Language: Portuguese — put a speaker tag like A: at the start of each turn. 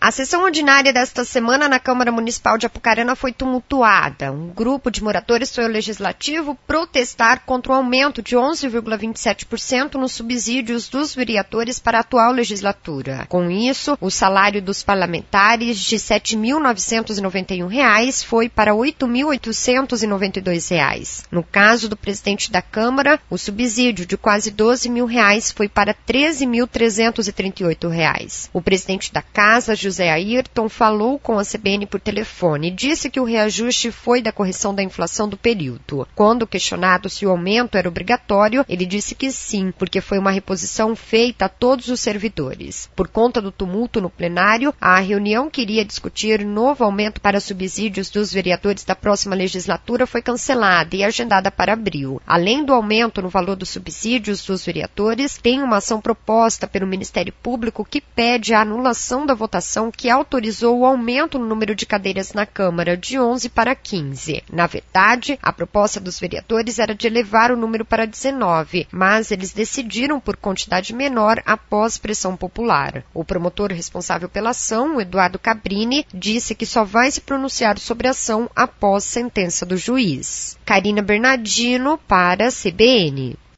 A: A sessão ordinária desta semana na Câmara Municipal de Apucarana foi tumultuada. Um grupo de moradores foi ao Legislativo protestar contra o aumento de 11,27% nos subsídios dos vereadores para a atual legislatura. Com isso, o salário dos parlamentares de R$ 7.991 foi para R$ 8.892. No caso do presidente da Câmara, o subsídio de quase R$ 12.000 foi para R$ 13.338. O presidente da Casa, José Ayrton, falou com a CBN por telefone e disse que o reajuste foi da correção da inflação do período. Quando questionado se o aumento era obrigatório, ele disse que sim, porque foi uma reposição feita a todos os servidores. Por conta do tumulto no plenário, a reunião que iria discutir novo aumento para subsídios dos vereadores da próxima legislatura foi cancelada e agendada para abril. Além do aumento no valor dos subsídios dos vereadores, tem uma ação proposta pelo Ministério Público que pede a anulação da votação que autorizou o aumento no número de cadeiras na Câmara de 11 para 15. Na verdade, a proposta dos vereadores era de elevar o número para 19, mas eles decidiram por quantidade menor após pressão popular. O promotor responsável pela ação, Eduardo Cabrini, disse que só vai se pronunciar sobre a ação após sentença do juiz. Karina Bernardino para a CBN.